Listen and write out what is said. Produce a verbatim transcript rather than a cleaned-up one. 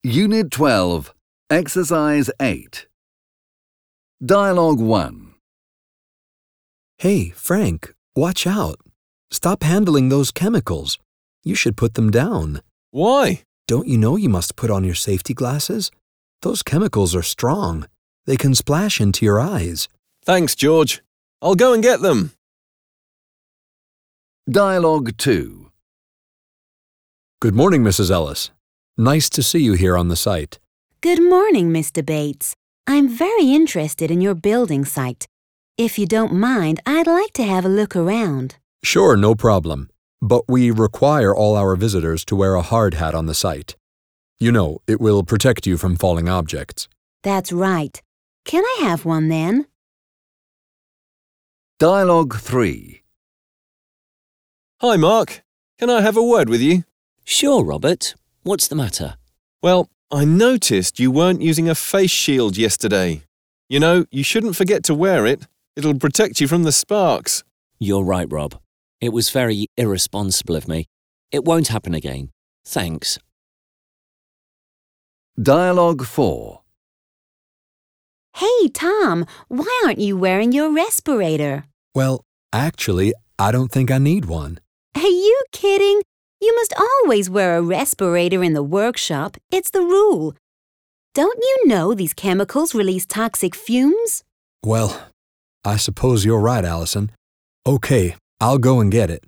Unit twelve, Exercise eight. Dialogue one. Hey, Frank, watch out. Stop handling those chemicals. You should put them down. Why? Don't you know you must put on your safety glasses? Those chemicals are strong. They can splash into your eyes. Thanks, George. I'll go and get them. Dialogue two. Good morning, Missus Ellis. Nice to see you here on the site. Good morning, Mister Bates. I'm very interested in your building site. If you don't mind, I'd like to have a look around. Sure, no problem. But we require all our visitors to wear a hard hat on the site. You know, it will protect you from falling objects. That's right. Can I have one then? Dialogue three. Hi, Mark. Can I have a word with you? Sure, Robert. What's the matter? Well, I noticed you weren't using a face shield yesterday. You know, you shouldn't forget to wear it. It'll protect you from the sparks. You're right, Rob. It was very irresponsible of me. It won't happen again. Thanks. Dialogue four. Hey, Tom, why aren't you wearing your respirator? Well, actually, I don't think I need one. Are you kidding? You must always wear a respirator in the workshop. It's the rule. Don't you know these chemicals release toxic fumes? Well, I suppose you're right, Allison. Okay, I'll go and get it.